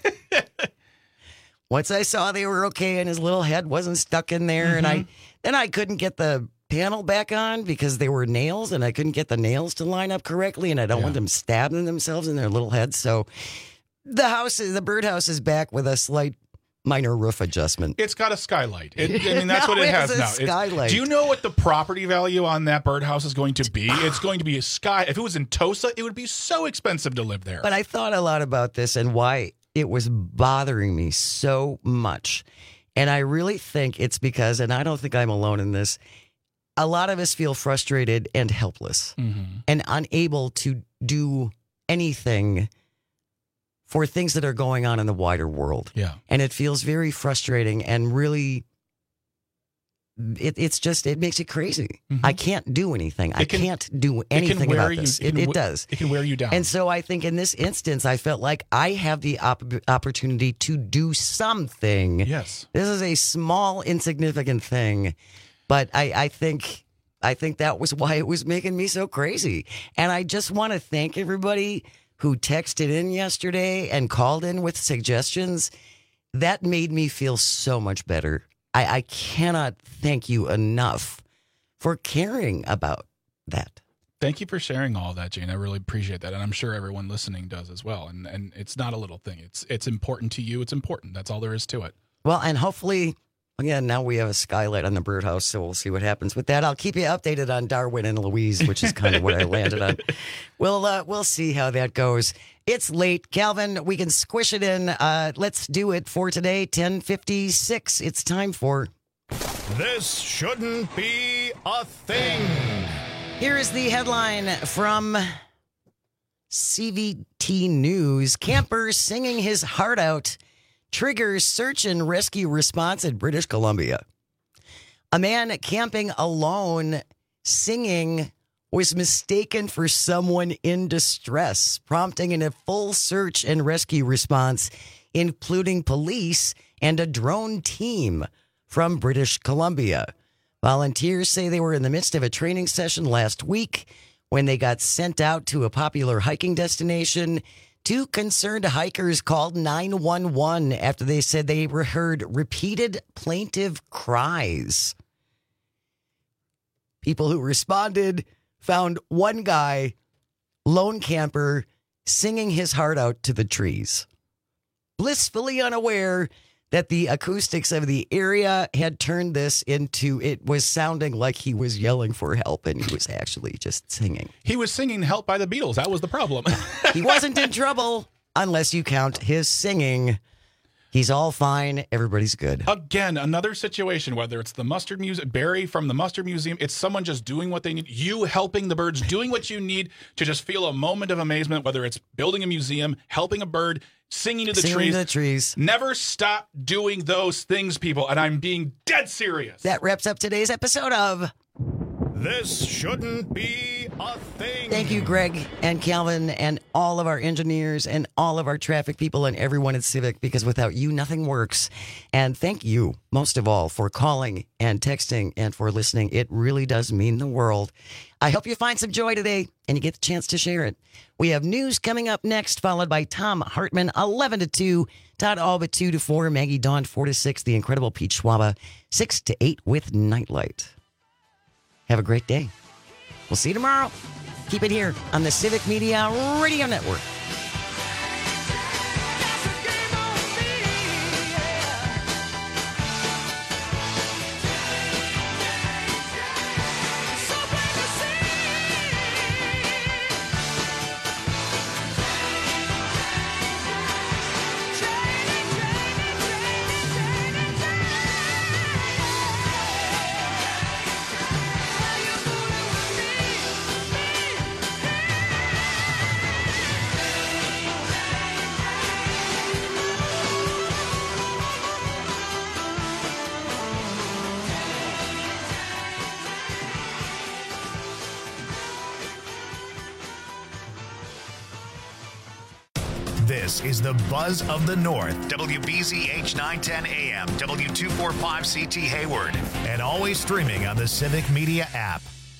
Once I saw they were okay and his little head wasn't stuck in there, and then I couldn't get the panel back on because they were nails, and I couldn't get the nails to line up correctly, and I don't want them stabbing themselves in their little heads. So the birdhouse is back with a slight minor roof adjustment. It's got a skylight. That's what it has now. Skylight. Do you know what the property value on that birdhouse is going to be? It's going to be a sky. If it was in Tosa, it would be so expensive to live there. But I thought a lot about this and why it was bothering me so much. And I really think it's because, and I don't think I'm alone in this, a lot of us feel frustrated and helpless and unable to do anything for things that are going on in the wider world. Yeah. And it feels very frustrating and really, it makes it crazy. I can't do anything. I can't do anything about this. It does. It can wear you down. And so I think in this instance, I felt like I have the opportunity to do something. Yes. This is a small, insignificant thing, but I think that was why it was making me so crazy. And I just want to thank everybody who texted in yesterday and called in with suggestions. That made me feel so much better. I cannot thank you enough for caring about that. Thank you for sharing all that, Jane. I really appreciate that. And I'm sure everyone listening does as well. And it's not a little thing. It's important to you. It's important. That's all there is to it. Well, and hopefully, again, now we have a skylight on the birdhouse, so we'll see what happens with that. I'll keep you updated on Darwin and Louise, which is kind of what I landed on. We'll see how that goes. It's late. Calvin, we can squish it in. Let's do it for today, 10:56. It's time for This Shouldn't Be a Thing. Here is the headline from CVT News. Camper singing his heart out triggers search and rescue response in British Columbia. A man camping alone singing was mistaken for someone in distress, prompting a full search and rescue response, including police and a drone team from British Columbia. Volunteers say they were in the midst of a training session last week when they got sent out to a popular hiking destination. Two concerned hikers called 911 after they said they heard repeated plaintive cries. People who responded found one guy, lone camper, singing his heart out to the trees, blissfully unaware that the acoustics of the area had turned this into, it was sounding like he was yelling for help, and he was actually just singing. He was singing Help by the Beatles. That was the problem. He wasn't in trouble unless you count his singing. He's all fine. Everybody's good. Again, another situation, whether it's the Mustard Museum, Barry from the Mustard Museum, it's someone just doing what they need, you helping the birds, doing what you need to just feel a moment of amazement, whether it's building a museum, helping a bird, singing to the trees. Never stop doing those things, people. And I'm being dead serious. That wraps up today's episode of This Shouldn't Be a Thing. Thank you, Greg and Calvin and all of our engineers and all of our traffic people and everyone at Civic, because without you, nothing works. And thank you, most of all, for calling and texting and for listening. It really does mean the world. I hope you find some joy today and you get the chance to share it. We have news coming up next, followed by Tom Hartman, 11 to 2, Todd Alba, 2 to 4, Maggie Dawn, 4 to 6, the incredible Pete Schwaba, 6 to 8 with Nightlight. Have a great day. We'll see you tomorrow. Keep it here on the Civic Media Radio Network. This is the Buzz of the North, WBZH 910 AM, W245CT Hayward, and always streaming on the Civic Media app.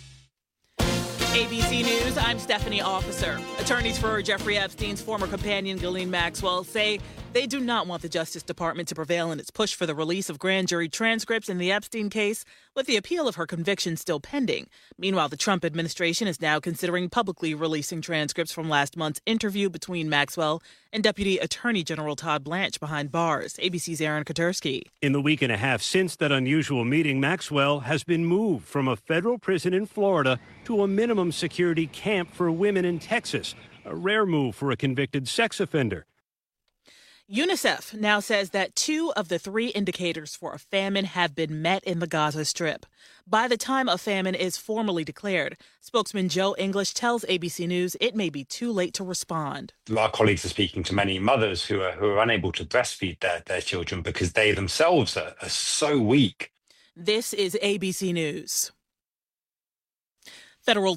ABC News, I'm Stephanie Officer. Attorneys for Jeffrey Epstein's former companion, Ghislaine Maxwell, say they do not want the Justice Department to prevail in its push for the release of grand jury transcripts in the Epstein case, with the appeal of her conviction still pending. Meanwhile, the Trump administration is now considering publicly releasing transcripts from last month's interview between Maxwell and Deputy Attorney General Todd Blanche behind bars. ABC's Aaron Katersky. In the week and a half since that unusual meeting, Maxwell has been moved from a federal prison in Florida to a minimum security camp for women in Texas, a rare move for a convicted sex offender. UNICEF now says that 2 of the 3 indicators for a famine have been met in the Gaza Strip. By the time a famine is formally declared, spokesman Joe English tells ABC News it may be too late to respond. Our colleagues are speaking to many mothers who are unable to breastfeed their children because they themselves are so weak. This is ABC News. Federal